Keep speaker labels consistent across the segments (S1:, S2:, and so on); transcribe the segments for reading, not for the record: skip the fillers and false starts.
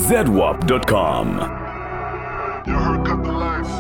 S1: ZWAP.com.
S2: Your heart cut the life.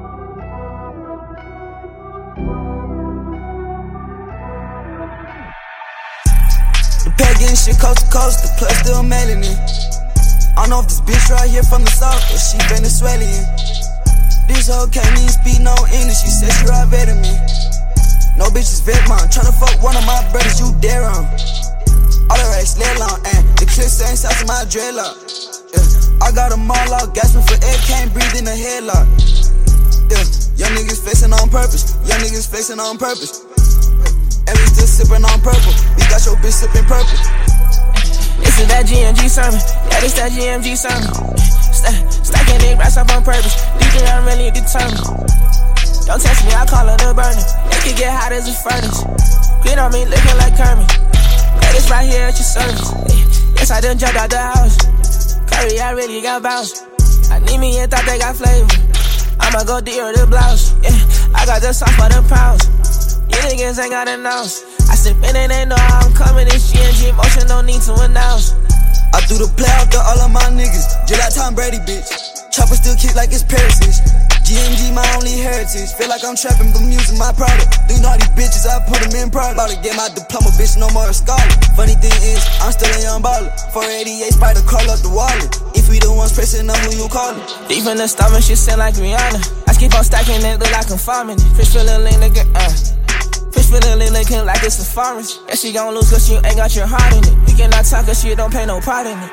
S3: The pack getting shit coast to coast, the plus still mailing it. I don't know if this bitch right here from the south or she Venezuelan. This hoe can't even speak no English, she said she ride better me. No bitch is vet mom, tryna fuck one of my brothers, you dare on. All the racks lay long, and the clips ain't south of my dreadlock. I got them all out, gasping for air, can't breathe in the headlock. Young niggas flexing on purpose, young niggas flexing on purpose. And we still sippin' on purple, we got your bitch sippin' purple.
S4: This is that GMG sermon, yeah, this that GMG sermon. Stacking niggas racks up on purpose, DJ I'm really determined. Don't test me, I call it a burner. They can get hot as a furnace. Green on me, looking like Kermit. Ladies right here at your service. Yes, I done jumped out the house. Curry, I really got bounce. I need me and thought they got flavor. I'ma go deal with the blouse. Yeah, I got the sauce for the pounds. You niggas ain't got announce. I sip in and they know how I'm coming. This GNG motion, don't need to announce.
S3: I threw the play out to all of my niggas, just like Tom Brady, bitch. Chopper still kick like it's Parisish. GMG my only heritage. Feel like I'm trapping, but using my product. Do you know these bitches, I put them in product. About to get my diploma, bitch, no more a scholar. Funny thing is, I'm still a young baller. 488 Spider, call up the wallet. If we the ones pressing up, who you callin'?
S4: Deep in the stomach, shit sound like Rihanna. I keep on stacking it, look like I'm farming it. Fish feelin' lean, nigga, Fish feelin' lean, looking like it's a forest. Yeah, she gon' lose cause you ain't got your heart in it. We cannot talk cause she don't pay no part in it.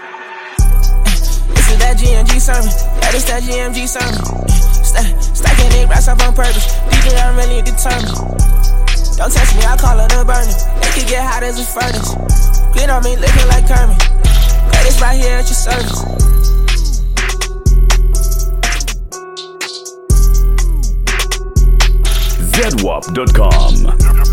S4: This is that GMG sermon, yeah, this that GMG sermon. Stacking niggas racks up on purpose, DJ I'm really determined. Don't test me, I call it a burner. They can get hot as a furnace. Green on me, looking like Kermit. Ladies right here at your service.
S1: ZWAP.com.